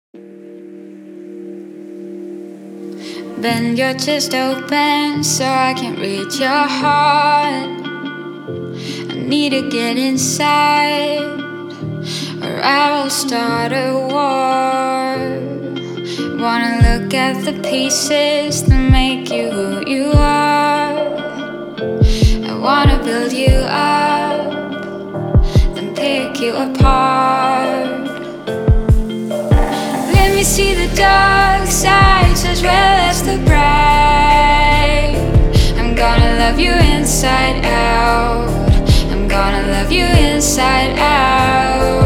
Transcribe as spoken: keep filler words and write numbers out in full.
Bend your chest open so I can read your heart. I need to get inside, or I will start a war. Wanna look at the pieces that make you who you are. I wanna build you up, then pick you apart. Let me see the dark sides as well as the bright. I'm gonna love you inside out. I'm gonna love you inside out.